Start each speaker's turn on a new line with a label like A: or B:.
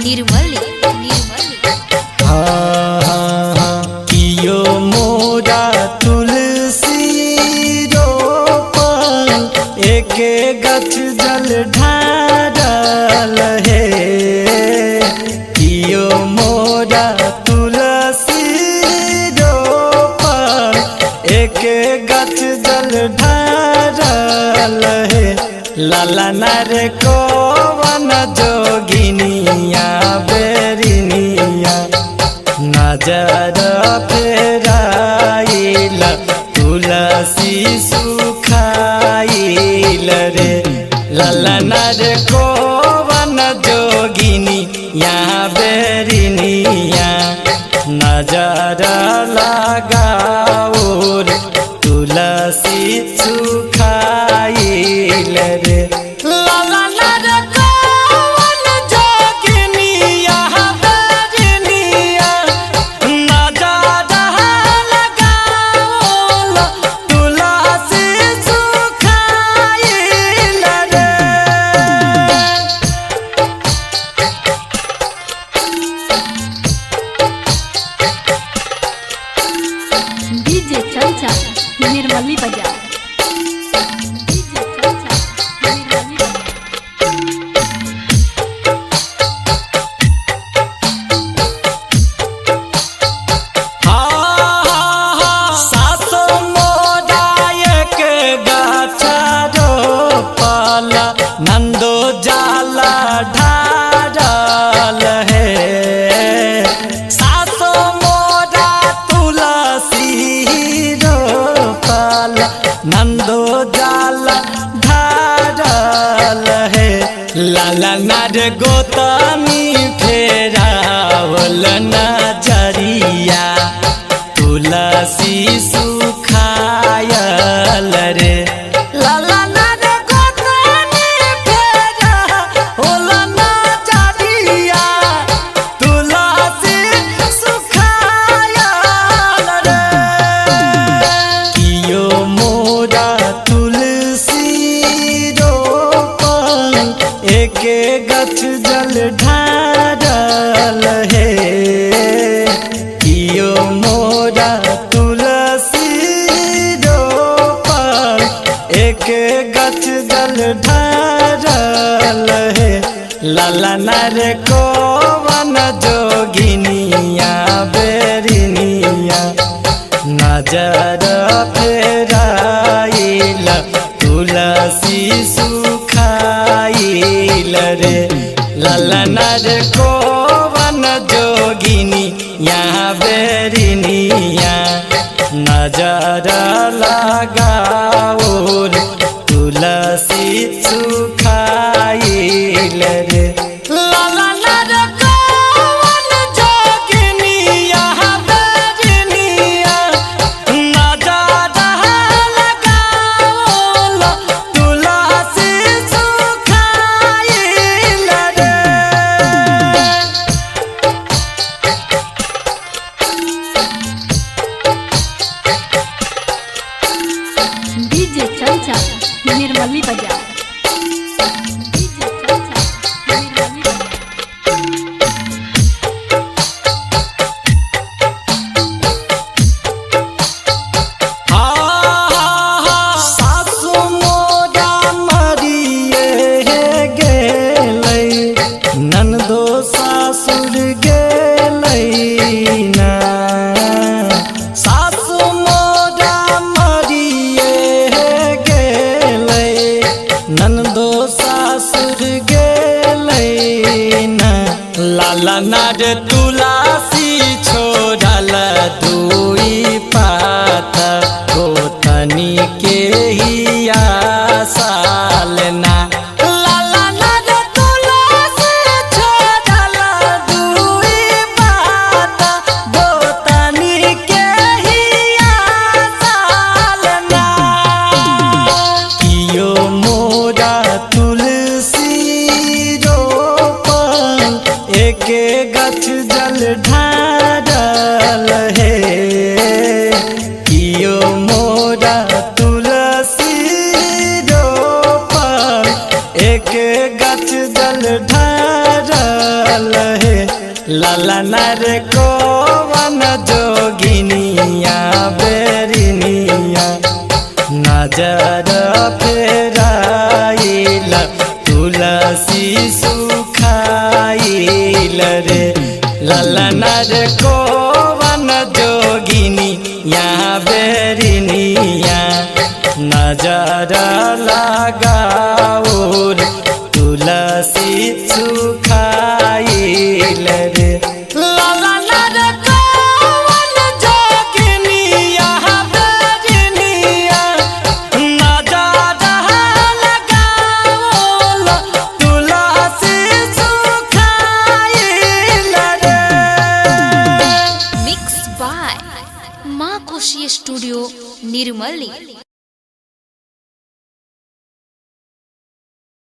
A: निर्मली निर्मली
B: कियो मोरा तुलसी रोपल एक गछ जल ढारल हे। कियो मोरा तुलसी रोपल एक गछ जल ढारल हे। लाला नर कोवन जोगिनिया बेरिनिया नजर फेराइल तुलसी सुखाइल रे। लाला नर कोवन जोगिनिया बेरिनिया नजर लगाओ तुलसी सुखाइल रे। लाला नर कोवन जोगिनिया बेरिनिया नजर लगाओ तुलसी सुखाइल रे।
A: डीजे चंचा निर्मली बजा डीजे चंचा निर्मली बजा।
B: सासो मोरा एक गाछ रोपल नंदो जाला ढारल हे। सासो मोरा तुलसी रोपल नंदो जाला ढारल हे। लाला नर गोतमी फेरावल नजरिया तुलसी सुखायल रे। लाला नर गोतमी फेरावल नजरिया तुलसी सुखायल रे। कियो मोरा तुलसी रोपल एक गछ जल ढारल हे। कियो मोरा तुलसी रोपल एक गछ जल ढारल हे। लाला नर कोवन जोगिनिया बेरिनिया नजर फेराइल तुलसी सुखाइल रे। लाला नर कोवन जोगिनिया बेरिनिया नजर लगाओ तुलसी सुखाइल रे। लाला नर कोवन जोगिनिया बेरिनिया नजर लगाओ तुलसी सुखाइल रे।
A: डीजे चंचा निर्मली बजा डीजे चंचा निर्मली बजा।
B: सासु मोरा मरिए गेलै नंदो सासुर गेलै ना। सासु मोरा मरिए गेलै नंदो सासुर गेलै ना। लाला नर तुलसी छोड़ल दुई पात गोतनी के हिया सालना। लाला नर तुलसी छोड़ल दुई पात गोतनी के हिया सालना। कियो मोरा तुलसी रोपल एक गछ जल ढारल हे। कियो मोरा तुलसी रोपल एक गछ जल ढारल ललना रे कौन जोगिनिया बेरिनिया नजर फेराइल तुलसी सुखाइल रे ललना रे कौन जोगिनिया बेरिनिया नजर लगाओ तुलसी सुखाइल रे ललना रे कौन जोगिनिया बेरिनिया नजर लगाओ तुलसी सुखाइल रे।
C: मिक्स बाय माँ खुशी स्टूडियो निर्मली।